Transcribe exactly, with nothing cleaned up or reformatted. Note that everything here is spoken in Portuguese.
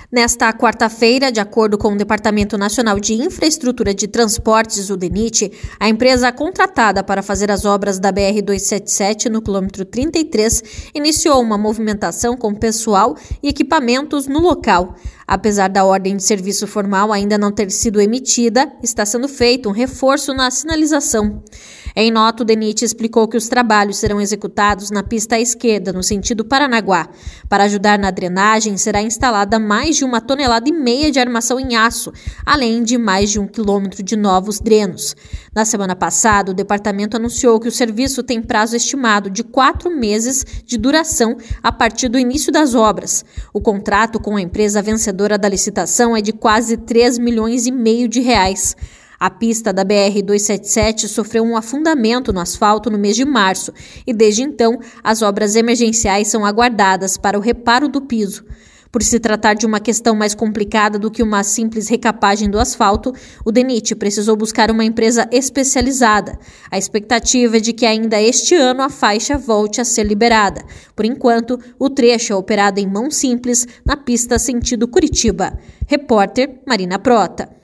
Nesta quarta-feira, de acordo com o Departamento Nacional de Infraestrutura de Transportes, o DENIT, a empresa contratada para fazer as obras da B R duzentos e setenta e sete no quilômetro trinta e três iniciou uma movimentação com pessoal e equipamentos no local. Apesar da ordem de serviço formal ainda não ter sido emitida, está sendo feito um reforço na sinalização. Em nota, o DENIT explicou que os trabalhos serão executados na pista à esquerda, no sentido Paranaguá. Para ajudar na drenagem, será instalada mais de uma tonelada e meia de armação em aço, além de mais de um quilômetro de novos drenos. Na semana passada, o departamento anunciou que o serviço tem prazo estimado de quatro meses de duração a partir do início das obras. O contrato com a empresa vencedora da licitação é de quase três milhões e meio de reais. A pista da B R duzentos e setenta e sete sofreu um afundamento no asfalto no mês de março e, desde então, as obras emergenciais são aguardadas para o reparo do piso. Por se tratar de uma questão mais complicada do que uma simples recapagem do asfalto, o DENIT precisou buscar uma empresa especializada. A expectativa é de que ainda este ano a faixa volte a ser liberada. Por enquanto, o trecho é operado em mão simples na pista sentido Curitiba. Repórter Marina Prota.